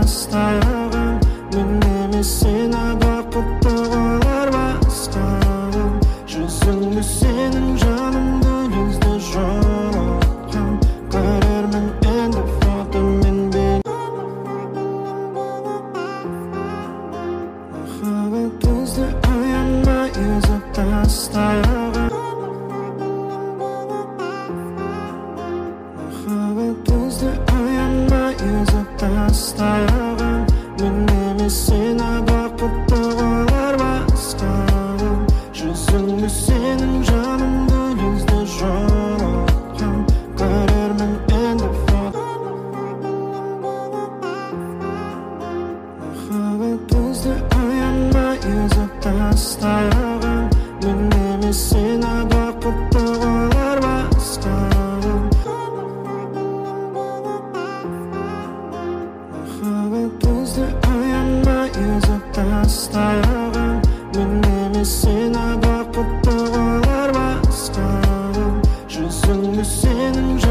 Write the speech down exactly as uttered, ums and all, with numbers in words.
тастағым, мен емес сені бақытты қылар басқаным. Жүзіңді сенің жанымды лезде жоққан, көрермін енді фотомен бейне. Махаббат бізді аямай үзіп тастағым, махаббат бізді аямай үзіп тастағым, мен емес сені бақытты қылар басқаным. Жүзіңді сенің жанымды лезде жоққан, көрермін енді фото. Махаббат бізді аямай үзіп тастағым, мен емес сені бақытты қылар басқаным. Махаббат бізді аямай үзіп тастағым, мен емес сені бақытты қылар басқаным. Жүзіңді сенің